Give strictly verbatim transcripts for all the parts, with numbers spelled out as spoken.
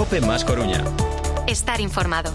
COPE más Coruña. Estar informado.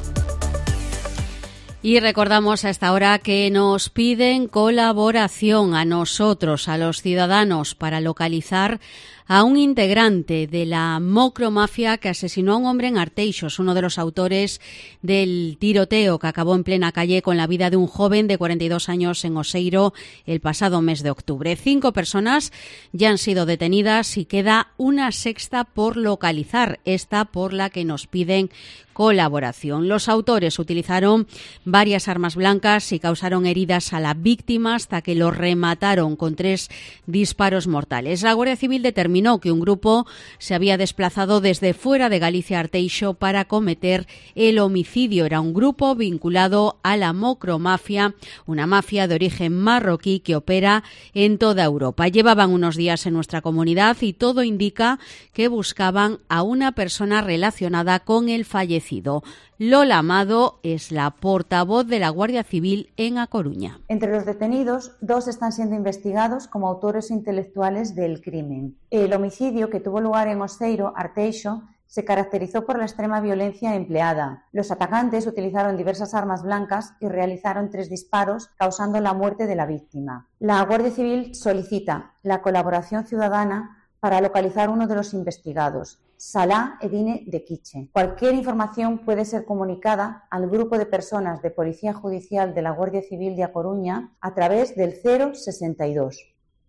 Y recordamos a esta hora que nos piden colaboración a nosotros, a los ciudadanos, para localizar a un integrante de la mocromafia que asesinó a un hombre en Arteixos, uno de los autores del tiroteo que acabó en plena calle con la vida de un joven de cuarenta y dos años en Oseiro el pasado mes de octubre. Cinco personas ya han sido detenidas y queda una sexta por localizar, esta por la que nos piden colaboración. Los autores utilizaron varias armas blancas y causaron heridas a la víctima hasta que lo remataron con tres disparos mortales. La Guardia Civil determinó que un grupo se había desplazado desde fuera de Galicia a Arteixo para cometer el homicidio. Era un grupo vinculado a la mocromafia, una mafia de origen marroquí que opera en toda Europa. Llevaban unos días en nuestra comunidad y todo indica que buscaban a una persona relacionada con el fallecido. Lola Amado es la portavoz de la Guardia Civil en A Coruña. Entre los detenidos, dos están siendo investigados como autores intelectuales del crimen. El homicidio, que tuvo lugar en Oseiro, Arteixo, se caracterizó por la extrema violencia empleada. Los atacantes utilizaron diversas armas blancas y realizaron tres disparos, causando la muerte de la víctima. La Guardia Civil solicita la colaboración ciudadana para localizar uno de los investigados, Salah Edine de Quiche. Cualquier información puede ser comunicada al grupo de personas de Policía Judicial de la Guardia Civil de A Coruña a través del cero sesenta y dos.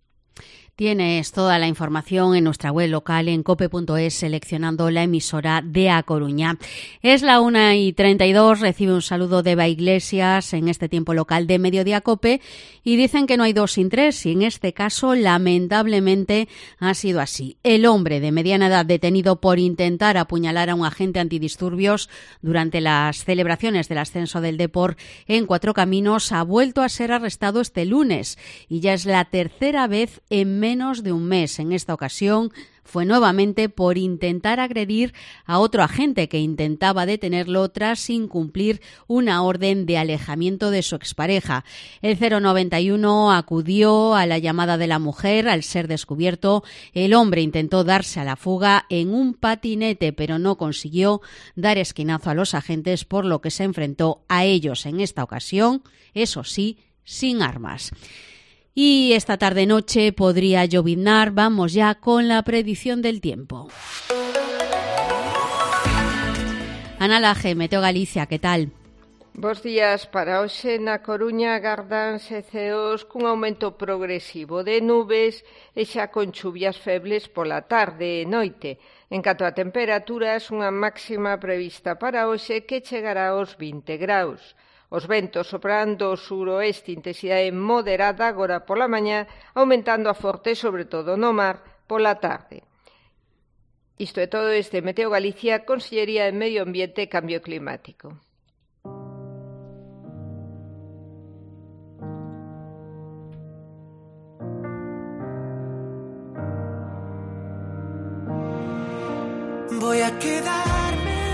Tienes toda la información en nuestra web local en cope punto es seleccionando la emisora de A Coruña. Es la una y treinta y dos, recibe un saludo de Eva Iglesias en este tiempo local de Mediodía Cope y dicen que no hay dos sin tres y en este caso lamentablemente ha sido así. El hombre de mediana edad detenido por intentar apuñalar a un agente antidisturbios durante las celebraciones del ascenso del Depor en Cuatro Caminos ha vuelto a ser arrestado este lunes y ya es la tercera vez en menos de un mes. En esta ocasión fue nuevamente por intentar agredir a otro agente que intentaba detenerlo tras incumplir una orden de alejamiento de su expareja. El cero noventa y uno acudió a la llamada de la mujer. Al ser descubierto, el hombre intentó darse a la fuga en un patinete, pero no consiguió dar esquinazo a los agentes, por lo que se enfrentó a ellos en esta ocasión, eso sí, sin armas. Y esta tarde-noche podría lloviznar. Vamos ya con la predicción del tiempo. Ana Laje, Meteo Galicia, ¿qué tal? Bos días. Para hoxe na Coruña agardanse ceos cun aumento progresivo de nubes e xa con chuvias febles pola tarde e noite. En canto a temperaturas, unha máxima prevista para hoxe que chegará aos vinte graus. Os ventos soprarán do suroeste, intensidade moderada agora pola mañá, aumentando a forte, sobre todo no mar, pola tarde. Isto é todo este Meteo Galicia, Consellería de Medio Ambiente e Cambio Climático. Voy a quedarme.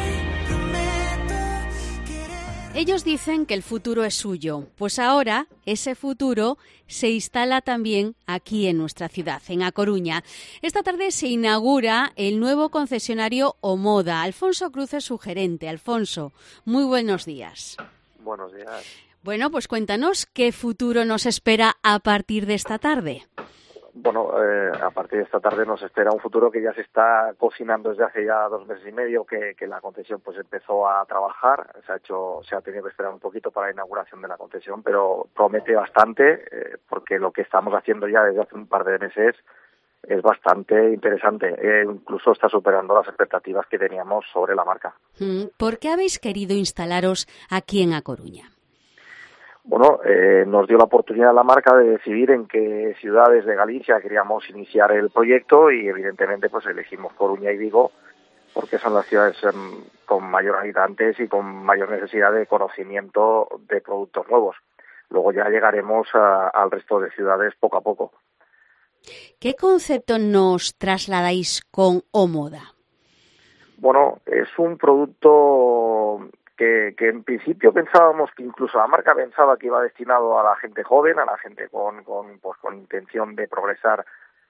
Ellos dicen que el futuro es suyo, pues ahora ese futuro se instala también aquí en nuestra ciudad, en A Coruña. Esta tarde se inaugura el nuevo concesionario Omoda. Alfonso Cruz es su gerente. Alfonso, muy buenos días. Buenos días. Bueno, pues cuéntanos qué futuro nos espera a partir de esta tarde. Bueno, eh, a partir de esta tarde nos espera un futuro que ya se está cocinando desde hace ya dos meses y medio, que, que la concesión pues empezó a trabajar, se ha hecho, se ha tenido que esperar un poquito para la inauguración de la concesión, pero promete bastante, eh, porque lo que estamos haciendo ya desde hace un par de meses es bastante interesante, eh, incluso está superando las expectativas que teníamos sobre la marca. ¿Por qué habéis querido instalaros aquí en A Coruña? Bueno, eh, nos dio la oportunidad la marca de decidir en qué ciudades de Galicia queríamos iniciar el proyecto y evidentemente pues elegimos Coruña y Vigo porque son las ciudades eh, con mayor habitantes y con mayor necesidad de conocimiento de productos nuevos. Luego ya llegaremos a, al resto de ciudades poco a poco. ¿Qué concepto nos trasladáis con Omoda? Bueno, es un producto que, que en principio pensábamos que incluso la marca pensaba que iba destinado a la gente joven, a la gente con, con, pues, con intención de progresar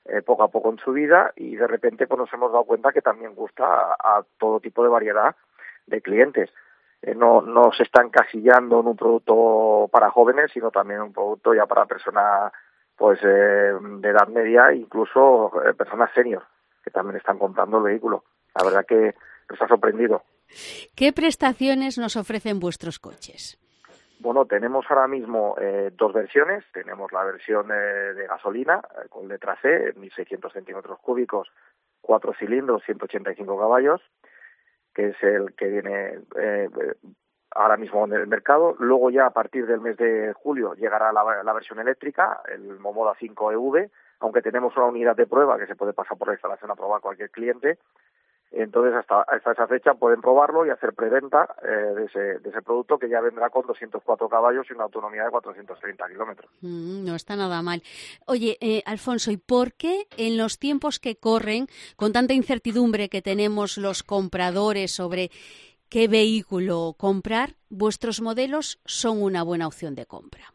eh, poco a poco en su vida, y de repente pues nos hemos dado cuenta que también gusta a, a todo tipo de variedad de clientes. Eh, no, no se está encasillando en un producto para jóvenes, sino también un producto ya para personas pues eh, de edad media, incluso eh, personas senior, que también están comprando el vehículo. La verdad que nos ha sorprendido. ¿Qué prestaciones nos ofrecen vuestros coches? Bueno, tenemos ahora mismo eh, dos versiones. Tenemos la versión eh, de gasolina, eh, con letra C, mil seiscientos centímetros cúbicos, cuatro cilindros, ciento ochenta y cinco caballos, que es el que viene eh, ahora mismo en el mercado. Luego ya a partir del mes de julio llegará la, la versión eléctrica, el Momoda cinco E V, aunque tenemos una unidad de prueba que se puede pasar por la instalación a probar cualquier cliente. Entonces, hasta, hasta esa fecha pueden probarlo y hacer preventa eh, de, ese, de ese producto, que ya vendrá con doscientos cuatro caballos y una autonomía de cuatrocientos treinta kilómetros. Mm, no está nada mal. Oye, eh, Alfonso, ¿y por qué en los tiempos que corren, con tanta incertidumbre que tenemos los compradores sobre qué vehículo comprar, vuestros modelos son una buena opción de compra?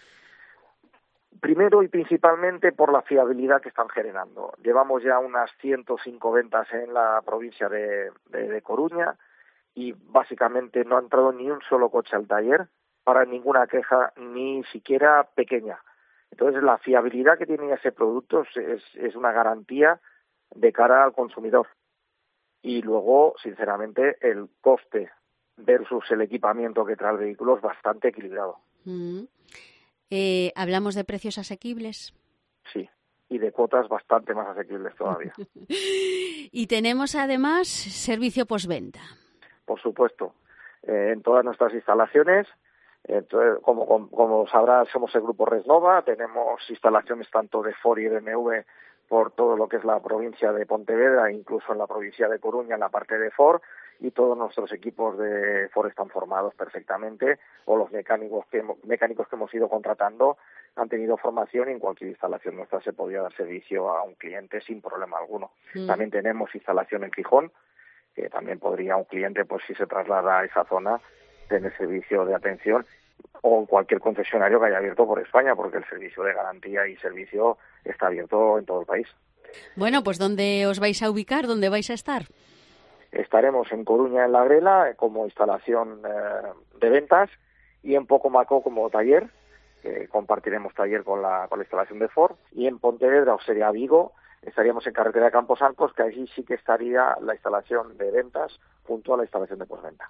Primero y principalmente por la fiabilidad que están generando. Llevamos ya unas ciento cinco ventas en la provincia de, de, de Coruña, y básicamente no ha entrado ni un solo coche al taller para ninguna queja, ni siquiera pequeña. Entonces, la fiabilidad que tiene ese producto es, es una garantía de cara al consumidor. Y luego, sinceramente, el coste versus el equipamiento que trae el vehículo es bastante equilibrado. Mm. Eh, ¿Hablamos de precios asequibles? Sí, y de cuotas bastante más asequibles todavía. Y tenemos además servicio postventa. Por supuesto, eh, en todas nuestras instalaciones, eh, como, como, como sabrás, somos el grupo Resnova, tenemos instalaciones tanto de Ford y B M W por todo lo que es la provincia de Pontevedra, incluso en la provincia de Coruña, en la parte de Ford, y todos nuestros equipos de Ford están formados perfectamente, o los mecánicos que, mecánicos que hemos ido contratando han tenido formación, y en cualquier instalación nuestra se podía dar servicio a un cliente sin problema alguno. Mm. También tenemos instalación en Gijón, que también podría un cliente, pues si se traslada a esa zona, tener servicio de atención, o en cualquier concesionario que haya abierto por España, porque el servicio de garantía y servicio está abierto en todo el país. Bueno, pues ¿dónde os vais a ubicar? ¿Dónde vais a estar? Estaremos en Coruña, en La Grela, como instalación eh, de ventas, y en Pocomaco como taller, que compartiremos taller con la, con la instalación de Ford, y en Pontevedra, o sería Vigo, estaríamos en carretera de Camposancos, que allí sí que estaría la instalación de ventas junto a la instalación de postventa.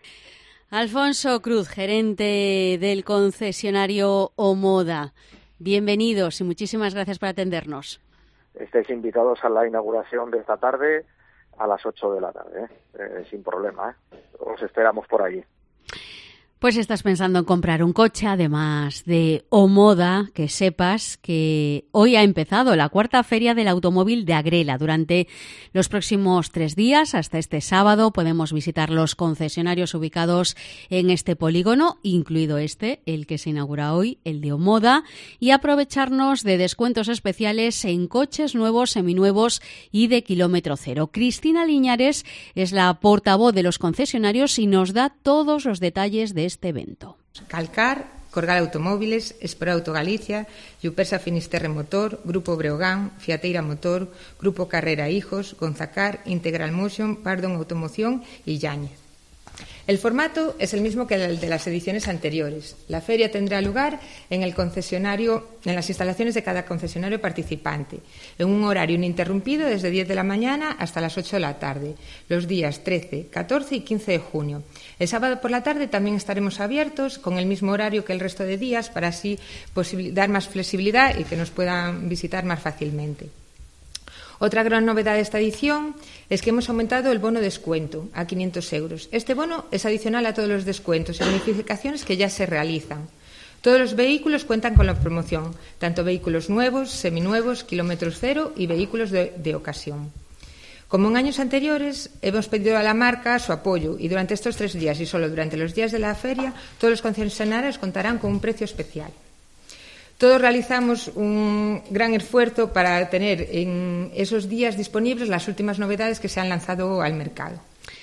Alfonso Cruz, gerente del concesionario Omoda. Bienvenidos y muchísimas gracias por atendernos. Estáis invitados a la inauguración de esta tarde a las ocho de la tarde, ¿eh? Eh, sin problema, ¿eh? Os esperamos por allí. Pues estás pensando en comprar un coche, además de Omoda, que sepas que hoy ha empezado la cuarta feria del automóvil de Agrela. Durante los próximos tres días, hasta este sábado, podemos visitar los concesionarios ubicados en este polígono, incluido este, el que se inaugura hoy, el de Omoda, y aprovecharnos de descuentos especiales en coches nuevos, seminuevos y de kilómetro cero. Cristina Liñares es la portavoz de los concesionarios y nos da todos los detalles de este evento. Calcar, Corgal Automóviles, Espora Auto Galicia, Yupersa Finisterre Motor, Grupo Breogán, Fiateira Motor, Grupo Carrera Hijos, Gonzacar, Integral Motion, Pardon Automoción y Yáñez. El formato es el mismo que el de las ediciones anteriores. La feria tendrá lugar en el concesionario, en las instalaciones de cada concesionario participante, en un horario ininterrumpido desde diez de la mañana hasta las ocho de la tarde, los días trece, catorce y quince de junio. El sábado por la tarde también estaremos abiertos con el mismo horario que el resto de días, para así dar más flexibilidad y que nos puedan visitar más fácilmente. Otra gran novedad de esta edición es que hemos aumentado el bono descuento a quinientos euros. Este bono es adicional a todos los descuentos y bonificaciones que ya se realizan. Todos los vehículos cuentan con la promoción, tanto vehículos nuevos, seminuevos, kilómetros cero y vehículos de, de ocasión. Como en años anteriores, hemos pedido a la marca su apoyo, y durante estos tres días y solo durante los días de la feria, todos los concesionarios contarán con un precio especial. Todos realizamos un gran esfuerzo para tener en esos días disponibles las últimas novedades que se han lanzado al mercado.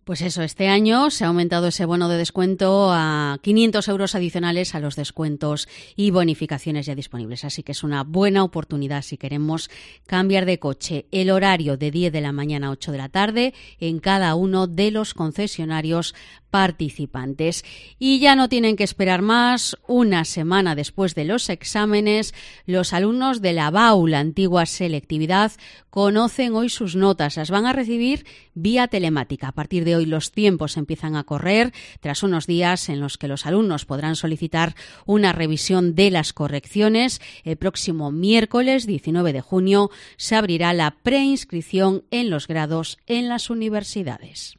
Pues eso, este año se ha aumentado ese bono de descuento a quinientos euros adicionales a los descuentos y bonificaciones ya disponibles. Así que es una buena oportunidad si queremos cambiar de coche. El horario de diez de la mañana a ocho de la tarde en cada uno de los concesionarios participantes. Y ya no tienen que esperar más. Una semana después de los exámenes, los alumnos de la B A U, la antigua selectividad, conocen hoy sus notas. Las van a recibir vía telemática. A partir de hoy los tiempos empiezan a correr tras unos días en los que los alumnos podrán solicitar una revisión de las correcciones. El próximo miércoles diecinueve de junio se abrirá la preinscripción en los grados en las universidades.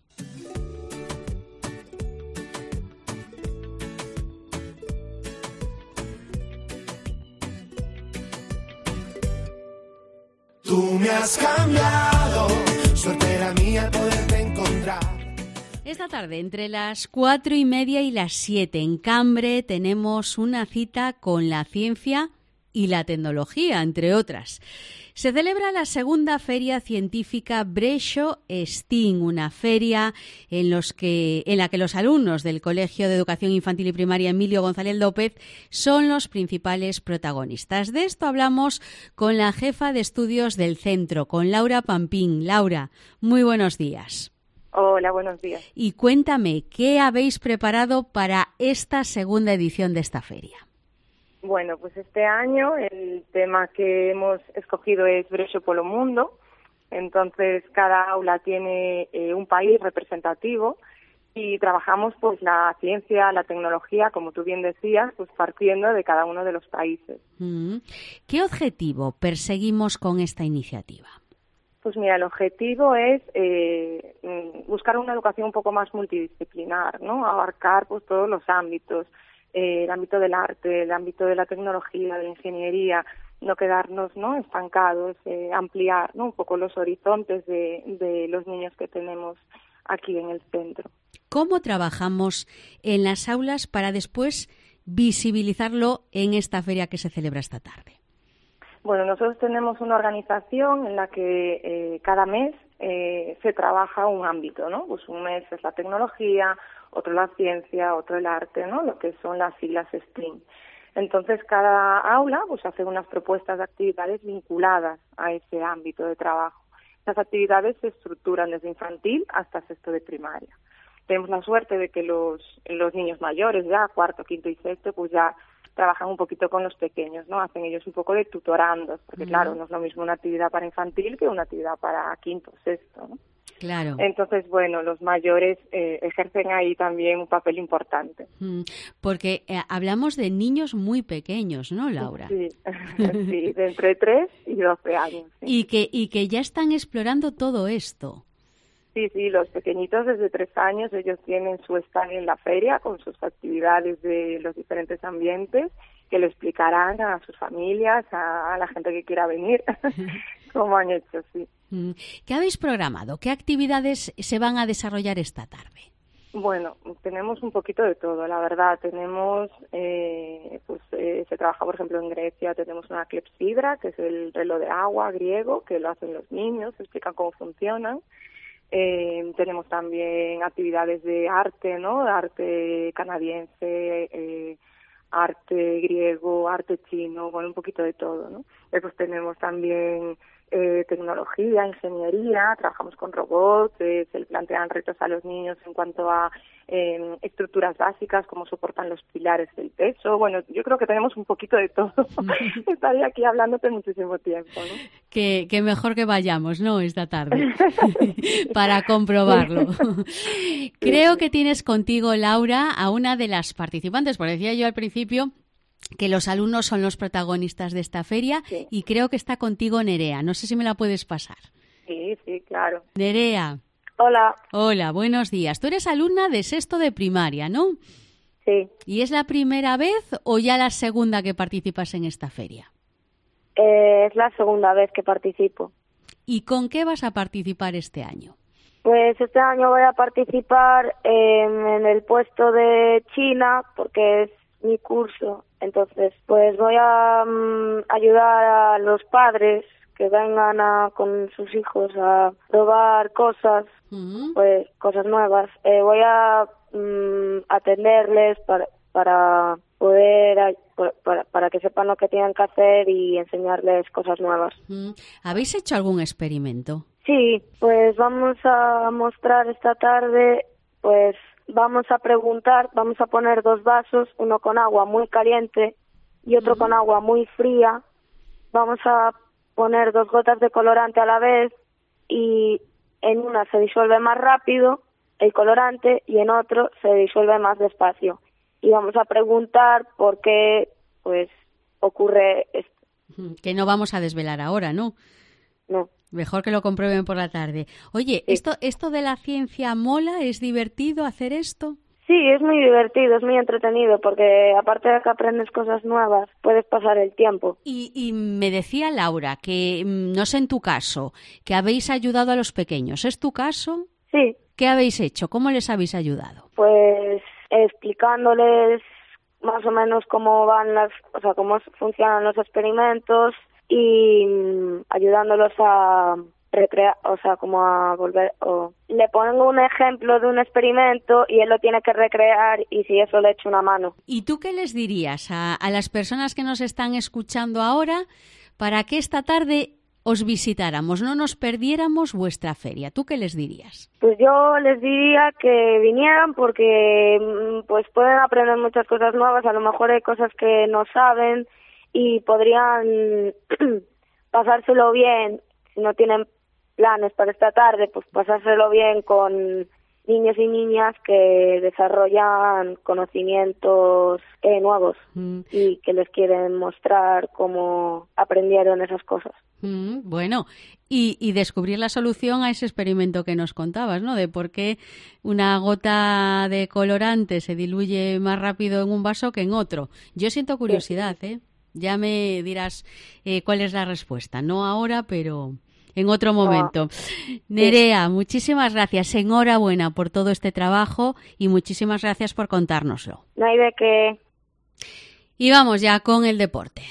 Tú me has cambiado, suerte era mía poderte encontrar. Esta tarde, entre las cuatro y media y las siete, en Cambre, tenemos una cita con la ciencia y la tecnología, entre otras. Se celebra la segunda Feria Científica Breixo STEAM, una feria en, los que, en la que los alumnos del Colegio de Educación Infantil y Primaria Emilio González López son los principales protagonistas. De esto hablamos con la jefa de estudios del centro, con Laura Pampín. Laura, muy buenos días. Hola, buenos días. Y cuéntame, ¿qué habéis preparado para esta segunda edición de esta feria? Bueno, pues este año el tema que hemos escogido es Breixo polo Mundo. Entonces, cada aula tiene eh, un país representativo y trabajamos pues la ciencia, la tecnología, como tú bien decías, pues partiendo de cada uno de los países. Mm. ¿Qué objetivo perseguimos con esta iniciativa? Pues mira, el objetivo es eh, buscar una educación un poco más multidisciplinar, ¿no? Abarcar pues todos los ámbitos. Eh, el ámbito del arte, el ámbito de la tecnología, de la ingeniería, no quedarnos no estancados, eh, ampliar ¿no? un poco los horizontes de, de los niños que tenemos aquí en el centro. ¿Cómo trabajamos en las aulas para después visibilizarlo en esta feria que se celebra esta tarde? Bueno, nosotros tenemos una organización en la que eh, cada mes eh, se trabaja un ámbito, ¿no? Pues un mes es la tecnología, otro la ciencia, otro el arte, ¿no? Lo que son las siglas STEAM. Entonces, cada aula pues hace unas propuestas de actividades vinculadas a ese ámbito de trabajo. Las actividades se estructuran desde infantil hasta sexto de primaria. Tenemos la suerte de que los, los niños mayores, ya cuarto, quinto y sexto, pues ya trabajan un poquito con los pequeños, ¿no? Hacen ellos un poco de tutorandos, porque uh-huh. claro, no es lo mismo una actividad para infantil que una actividad para quinto, sexto, ¿no? Claro. Entonces, bueno, los mayores eh, ejercen ahí también un papel importante. Porque eh, hablamos de niños muy pequeños, ¿no, Laura? Sí, sí, de entre tres y doce años. Sí. Y que y que ya están explorando todo esto. Sí, sí, los pequeñitos desde tres años, ellos tienen su stand en la feria con sus actividades de los diferentes ambientes que le explicarán a sus familias, a, a la gente que quiera venir, cómo han hecho, sí. ¿Qué habéis programado? ¿Qué actividades se van a desarrollar esta tarde? Bueno, tenemos un poquito de todo, la verdad. Tenemos, eh, pues eh, se trabaja, por ejemplo, en Grecia, tenemos una clepsidra, que es el reloj de agua griego, que lo hacen los niños, explican cómo funcionan. Eh, tenemos también actividades de arte, ¿no? Arte canadiense, eh, arte griego, arte chino, bueno, un poquito de todo, ¿no? Después tenemos también eh, tecnología, ingeniería, trabajamos con robots, eh, se le plantean retos a los niños en cuanto a eh, estructuras básicas, cómo soportan los pilares del peso. Bueno, yo creo que tenemos un poquito de todo. Estaría aquí hablándote muchísimo tiempo, ¿no? Que, que mejor que vayamos, ¿no?, esta tarde, para comprobarlo. Creo que tienes contigo, Laura, a una de las participantes, porque decía yo al principio que los alumnos son los protagonistas de esta feria, sí. Y creo que está contigo Nerea. No sé si me la puedes pasar. Sí, sí, claro. Nerea. Hola. Hola, buenos días. Tú eres alumna de sexto de primaria, ¿no? Sí. ¿Y es la primera vez o ya la segunda que participas en esta feria? Eh, es la segunda vez que participo. ¿Y con qué vas a participar este año? Pues este año voy a participar eh, en el puesto de China, porque es mi curso. Entonces, pues voy a um, ayudar a los padres que vengan a, con sus hijos a probar cosas uh-huh. pues cosas nuevas. Eh, voy a mm, atenderles para, para poder para, para que sepan lo que tienen que hacer y enseñarles cosas nuevas. Uh-huh. ¿Habéis hecho algún experimento? Sí, pues vamos a mostrar esta tarde, pues vamos a preguntar, vamos a poner dos vasos, uno con agua muy caliente y otro uh-huh. con agua muy fría. Vamos a poner dos gotas de colorante a la vez y en una se disuelve más rápido el colorante y en otro se disuelve más despacio. Y vamos a preguntar por qué pues ocurre esto. Que no vamos a desvelar ahora, ¿no? No. Mejor que lo comprueben por la tarde. Oye, sí. ¿esto, ¿esto de la ciencia mola? ¿Es divertido hacer esto? Sí, es muy divertido, es muy entretenido, porque aparte de que aprendes cosas nuevas, puedes pasar el tiempo. Y, y me decía Laura que, no sé en tu caso, que habéis ayudado a los pequeños. ¿Es tu caso? Sí. ¿Qué habéis hecho? ¿Cómo les habéis ayudado? Pues explicándoles más o menos cómo van las, o sea, cómo funcionan los experimentos y mmm, ayudándolos a recrear, o sea, como a volver, o le pongo un ejemplo de un experimento y él lo tiene que recrear y si eso le echo una mano. ¿Y tú qué les dirías a, a las personas que nos están escuchando ahora para que esta tarde os visitáramos, no nos perdiéramos vuestra feria? ¿Tú qué les dirías? Pues yo les diría que vinieran porque pues pueden aprender muchas cosas nuevas, a lo mejor hay cosas que no saben y podrían pasárselo bien, si no tienen planes para esta tarde, pues pasárselo bien con niños y niñas que desarrollan conocimientos eh, nuevos mm. y que les quieren mostrar cómo aprendieron esas cosas. Mm, bueno, y, y descubrir la solución a ese experimento que nos contabas, ¿no? De por qué una gota de colorante se diluye más rápido en un vaso que en otro. Yo siento curiosidad, ¿eh? Ya me dirás eh, cuál es la respuesta. No ahora, pero en otro momento. Oh. Nerea, sí. Muchísimas gracias. Enhorabuena por todo este trabajo y muchísimas gracias por contárnoslo. No hay de qué. Y vamos ya con el deporte.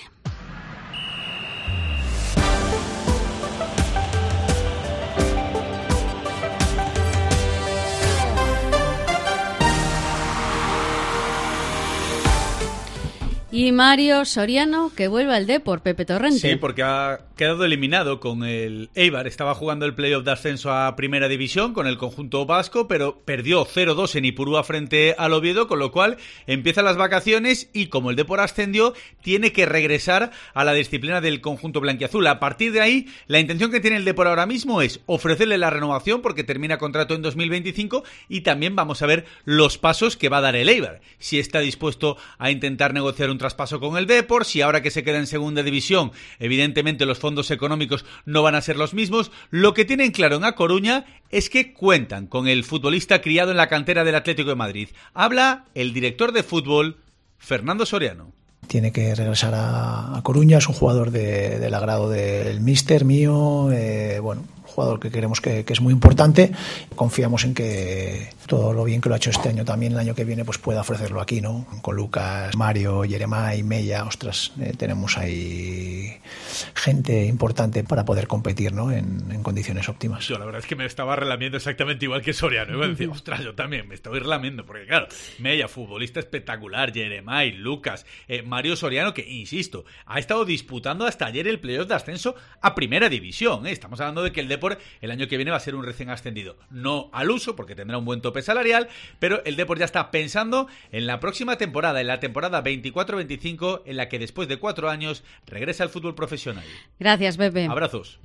Y Mario Soriano, que vuelve al Depor, Pepe Torrente. Sí, porque ha quedado eliminado con el Eibar. Estaba jugando el playoff de ascenso a Primera División con el conjunto vasco, pero perdió cero dos en Ipurúa frente al Oviedo, con lo cual empiezan las vacaciones y como el Depor ascendió, tiene que regresar a la disciplina del conjunto blanquiazul. A partir de ahí, la intención que tiene el Depor ahora mismo es ofrecerle la renovación porque termina contrato en dos mil veinticinco y también vamos a ver los pasos que va a dar el Eibar. Si está dispuesto a intentar negociar un traspaso con el Depor, si ahora que se queda en segunda división, evidentemente los fondos económicos no van a ser los mismos. Lo que tienen claro en A Coruña es que cuentan con el futbolista criado en la cantera del Atlético de Madrid. Habla el director de fútbol, Fernando Soriano. Tiene que regresar a, a Coruña, es un jugador de, del agrado del míster mío, eh, bueno, jugador que queremos que, que es muy importante. Confiamos en que todo lo bien que lo ha hecho este año también el año que viene pues pueda ofrecerlo aquí, ¿no? Con Lucas, Mario, Jeremai, Mella, ostras, eh, tenemos ahí gente importante para poder competir, ¿no? En, en condiciones óptimas. Yo la verdad es que me estaba relamiendo exactamente igual que Soriano. Iba a decir, ostras, yo también me estoy relamiendo porque claro, Mella, futbolista espectacular, Jeremai, Lucas, eh, Mario Soriano, que insisto, ha estado disputando hasta ayer el playoff de ascenso a Primera División, ¿eh? Estamos hablando de que el Depor el año que viene va a ser un recién ascendido, no al uso porque tendrá un buen tope salarial, pero el Depor ya está pensando en la próxima temporada, en la temporada veinticuatro veinticinco, en la que después de cuatro años regresa al fútbol profesional. Gracias, Pepe. Abrazos.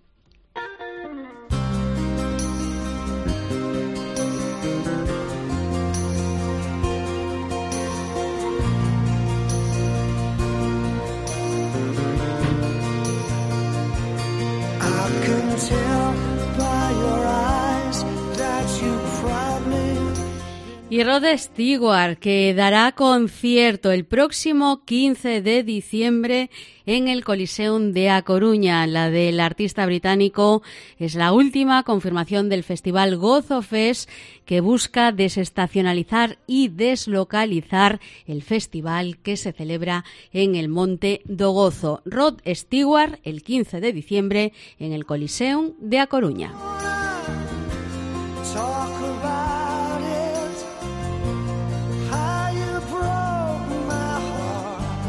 Y Rod Stewart, que dará concierto el próximo quince de diciembre en el Coliseum de A Coruña. La del artista británico es la última confirmación del festival Gozo Fest, que busca desestacionalizar y deslocalizar el festival que se celebra en el Monte do Gozo. Rod Stewart, el quince de diciembre en el Coliseum de A Coruña. talk about it, how you broke my heart.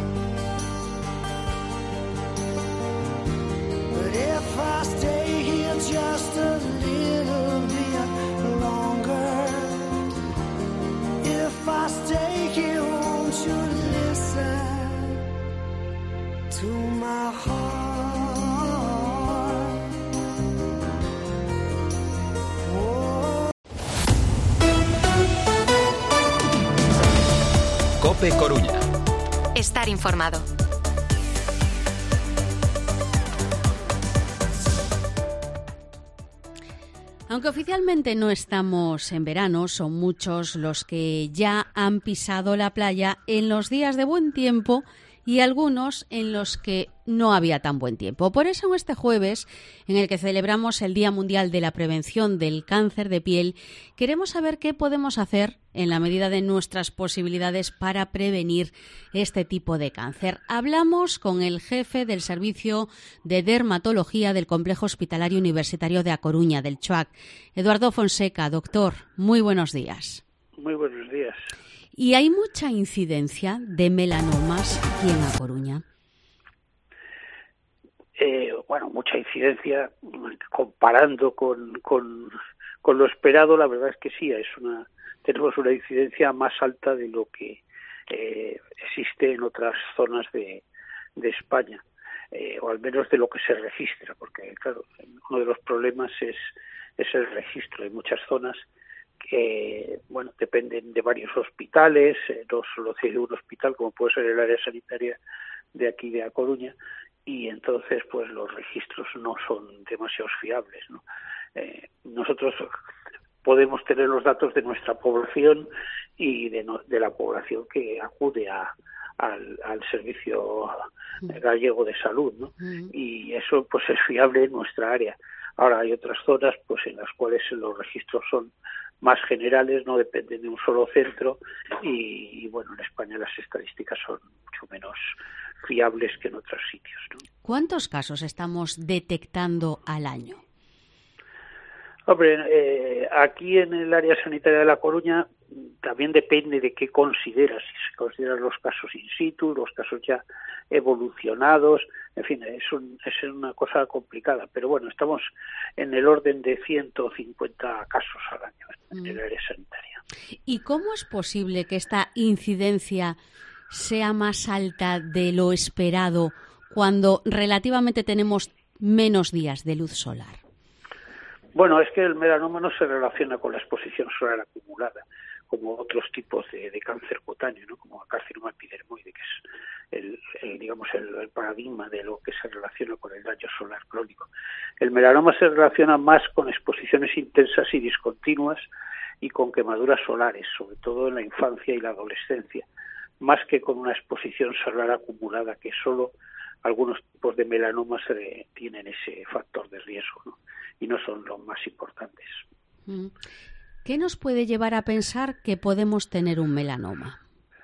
But if I stay here just a little bit longer, if I stay here, won't you listen to my heart? COPE Coruña. Estar informado. Aunque oficialmente no estamos en verano, son muchos los que ya han pisado la playa en los días de buen tiempo y algunos en los que no había tan buen tiempo. Por eso, este jueves, en el que celebramos el Día Mundial de la Prevención del Cáncer de Piel, queremos saber qué podemos hacer en la medida de nuestras posibilidades para prevenir este tipo de cáncer. Hablamos con el jefe del Servicio de Dermatología del Complejo Hospitalario Universitario de A Coruña, del CHOAC, Eduardo Fonseca. Doctor, muy buenos días. Muy buenos días. ¿Y hay mucha incidencia de melanomas aquí en A Coruña? Eh, bueno, mucha incidencia comparando con, con, con lo esperado, la verdad es que sí, es una tenemos una incidencia más alta de lo que eh, existe en otras zonas de, de España, eh, o al menos de lo que se registra, porque claro, uno de los problemas es, es el registro. Hay muchas zonas que, bueno, dependen de varios hospitales, eh, no solo de un hospital, como puede ser el área sanitaria de aquí de A Coruña, y entonces pues los registros no son demasiado fiables, ¿no? Eh, nosotros podemos tener los datos de nuestra población y de, no, de la población que acude a, al, al servicio gallego de salud, ¿no? Mm. Y eso pues es fiable en nuestra área. Ahora hay otras zonas pues en las cuales los registros son más generales, no dependen de un solo centro y, y bueno, en España las estadísticas son mucho menos fiables que en otros sitios, ¿no? ¿Cuántos casos estamos detectando al año? Hombre, eh, aquí en el área sanitaria de La Coruña también depende de qué consideras, si se consideran los casos in situ, los casos ya evolucionados, en fin, es, un, es una cosa complicada, pero bueno, estamos en el orden de ciento cincuenta casos al año en el área sanitaria. ¿Y cómo es posible que esta incidencia sea más alta de lo esperado cuando relativamente tenemos menos días de luz solar? Bueno, es que el melanoma no se relaciona con la exposición solar acumulada, como otros tipos de, de cáncer cutáneo, ¿no? Como el carcinoma epidermoide, que es el, el digamos el, el paradigma de lo que se relaciona con el daño solar crónico. El melanoma se relaciona más con exposiciones intensas y discontinuas y con quemaduras solares, sobre todo en la infancia y la adolescencia, más que con una exposición solar acumulada, que solo algunos tipos de melanomas eh, tienen ese factor de riesgo, ¿no? Y no son los más importantes. ¿Qué nos puede llevar a pensar que podemos tener un melanoma?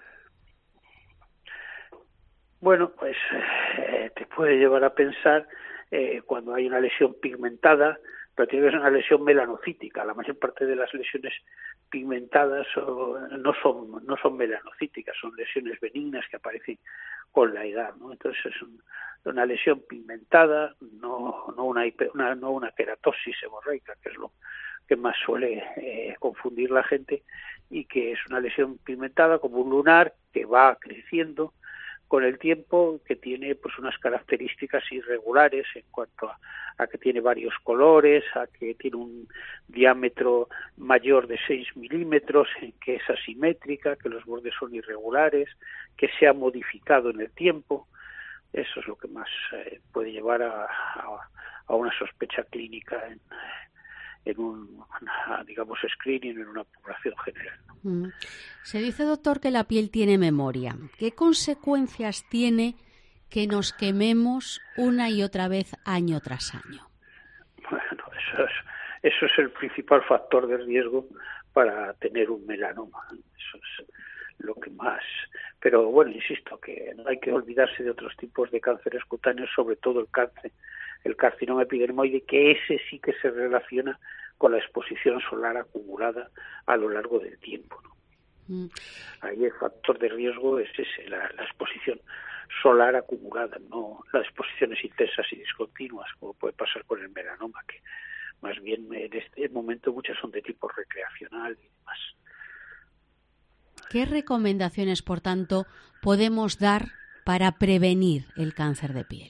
Bueno, pues eh, te puede llevar a pensar eh, cuando hay una lesión pigmentada, pero tiene que ser una lesión melanocítica. La mayor parte de las lesiones pigmentadas o, no son no son melanocíticas, son lesiones benignas que aparecen con la edad, ¿no? Entonces es un, una lesión pigmentada, no no una, una no una queratosis seborreica, que es lo que más suele eh, confundir la gente, y que es una lesión pigmentada como un lunar que va creciendo con el tiempo, que tiene pues unas características irregulares en cuanto a, a que tiene varios colores, a que tiene un diámetro mayor de seis milímetros, en que es asimétrica, que los bordes son irregulares, que se ha modificado en el tiempo. Eso es lo que más eh, puede llevar a, a, a una sospecha clínica en, en un, una, digamos, screening en una población general. Mm. Se dice, doctor, que la piel tiene memoria. ¿Qué consecuencias tiene que nos quememos una y otra vez año tras año? Bueno, eso es, eso es el principal factor de riesgo para tener un melanoma. Eso es lo que más... Pero bueno, insisto, que no hay que olvidarse de otros tipos de cánceres cutáneos, sobre todo el cáncer, el carcinoma epidermoide, que ese sí que se relaciona con la exposición solar acumulada a lo largo del tiempo, ¿no? Mm. Ahí el factor de riesgo es ese, la, la exposición solar acumulada, no las exposiciones intensas y discontinuas, como puede pasar con el melanoma, que más bien en este momento muchas son de tipo recreacional y demás. ¿Qué recomendaciones, por tanto, podemos dar para prevenir el cáncer de piel?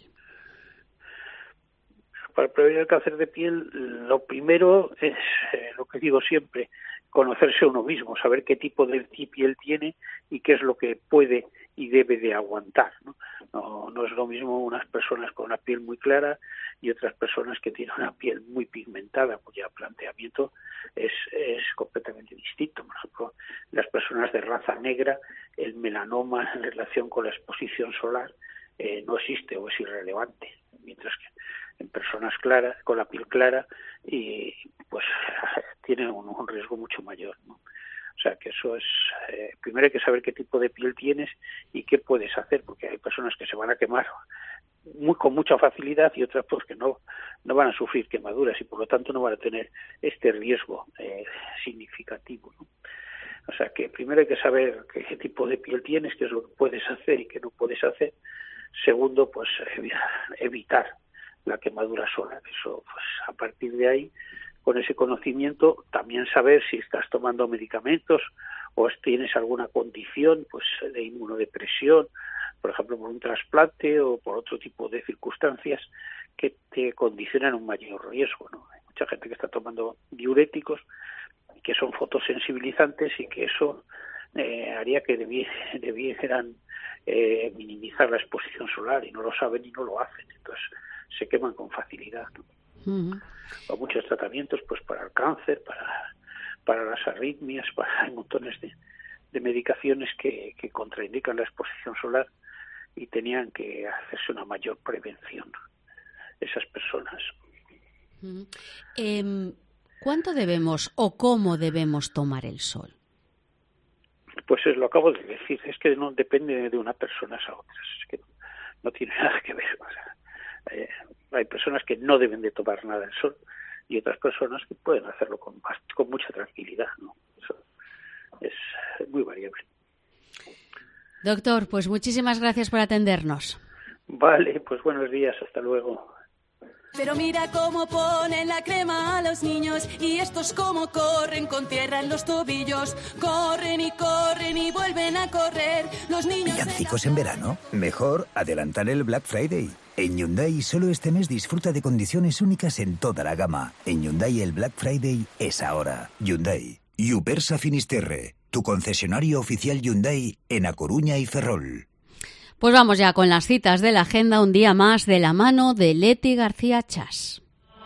Para prevenir el cáncer de piel, lo primero es eh, lo que digo siempre, conocerse a uno mismo, saber qué tipo de piel tiene y qué es lo que puede y debe de aguantar, ¿no? No, no es lo mismo unas personas con una piel muy clara y otras personas que tienen una piel muy pigmentada, cuyo planteamiento es, es completamente distinto. Por ejemplo, las personas de raza negra, el melanoma en relación con la exposición solar eh, no existe o es irrelevante, mientras que en personas claras, con la piel clara, y pues tienen un, un riesgo mucho mayor, ¿no? O sea que eso es, eh, primero hay que saber qué tipo de piel tienes y qué puedes hacer, porque hay personas que se van a quemar muy con mucha facilidad y otras pues que no no van a sufrir quemaduras y por lo tanto no van a tener este riesgo eh, significativo, ¿no? O sea que primero hay que saber qué, qué tipo de piel tienes, qué es lo que puedes hacer y qué no puedes hacer. Segundo, pues evitar la quemadura solar. Eso, pues a partir de ahí, con ese conocimiento, también saber si estás tomando medicamentos o tienes alguna condición, pues de inmunodepresión, por ejemplo, por un trasplante o por otro tipo de circunstancias que te condicionan un mayor riesgo, ¿no? Hay mucha gente que está tomando diuréticos que son fotosensibilizantes y que eso eh, haría que debi- debieran eh, minimizar la exposición solar y no lo saben y no lo hacen. Entonces se queman con facilidad, ¿no? Uh-huh. O muchos tratamientos pues para el cáncer, para para las arritmias, para hay montones de, de medicaciones que, que contraindican la exposición solar y tenían que hacerse una mayor prevención esas personas. Uh-huh. Eh, ¿Cuánto debemos o cómo debemos tomar el sol? Pues es lo acabo de decir, es que no depende de una persona a otras, es que no, no tiene nada que ver. O sea, eh, hay personas que no deben de tomar nada el sol y otras personas que pueden hacerlo con, con mucha tranquilidad, ¿no? Eso es muy variable. Doctor, pues muchísimas gracias por atendernos. Vale, pues buenos días, hasta luego. Pero mira cómo ponen la crema a los niños y estos cómo corren con tierra en los tobillos. Corren y corren y vuelven a correr. Los niños... ¿Villancicos en verano? Mejor adelantar el Black Friday. En Hyundai solo este mes disfruta de condiciones únicas en toda la gama. En Hyundai el Black Friday es ahora. Hyundai. Yupersa Finisterre, tu concesionario oficial Hyundai en A Coruña y Ferrol. Pues vamos ya con las citas de la agenda un día más de la mano de Leti García Chas.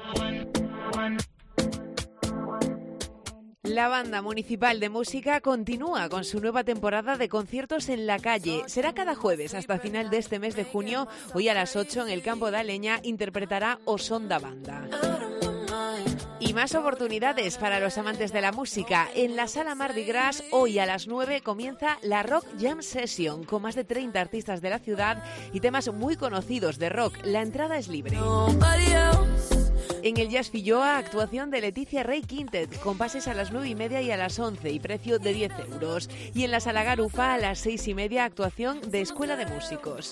La Banda Municipal de Música continúa con su nueva temporada de conciertos en la calle. Será cada jueves hasta final de este mes de junio. Hoy a las ocho en el Campo de Aleña interpretará O Son da Banda. Y más oportunidades para los amantes de la música. En la Sala Mardi Gras, hoy a las nueve, comienza la Rock Jam Session, con más de treinta artistas de la ciudad y temas muy conocidos de rock. La entrada es libre. En el Jazz Filloa, actuación de Leticia Rey Quintet, con pases a las nueve y media y a las once y precio de diez euros. Y en la Sala Garufa, a las seis y media, actuación de Escuela de Músicos.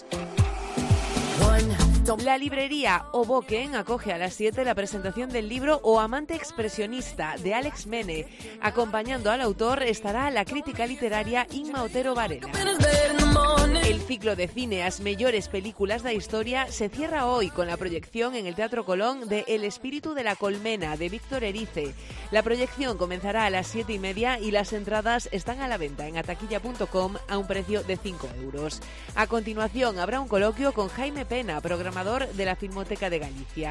La librería Oboken acoge a las siete la presentación del libro O Amante Expresionista, de Alex Mene. Acompañando al autor estará la crítica literaria Inma Otero Varela. El ciclo de cine As Mellores Películas da Historia se cierra hoy con la proyección en el Teatro Colón de El Espíritu de la Colmena, de Víctor Erice. La proyección comenzará a las siete y media y las entradas están a la venta en ataquilla punto com a un precio de cinco euros. A continuación habrá un coloquio con Jaime Pena, programador de la Filmoteca de Galicia.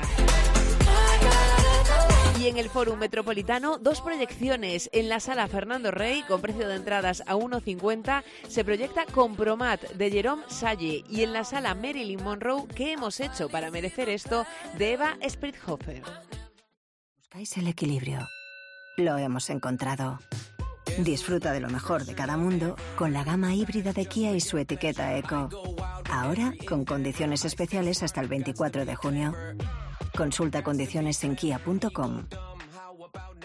Y en el Fórum Metropolitano, dos proyecciones. En la Sala Fernando Rey, con precio de entradas a uno cincuenta, se proyecta Compromat, de Jerome Salle. Y en la Sala Marilyn Monroe, ¿qué hemos hecho para merecer esto?, de Eva Sprithofer. Buscáis el equilibrio. Lo hemos encontrado. Disfruta de lo mejor de cada mundo con la gama híbrida de Kia y su etiqueta Eco. Ahora, con condiciones especiales hasta el veinticuatro de junio. Consulta condiciones en kia punto com.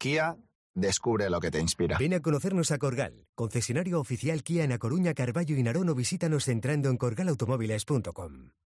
Kia, descubre lo que te inspira. Ven a conocernos a Corgal, concesionario oficial Kia en A Coruña, Carballo y Narón, o visítanos entrando en corgal automóviles punto com.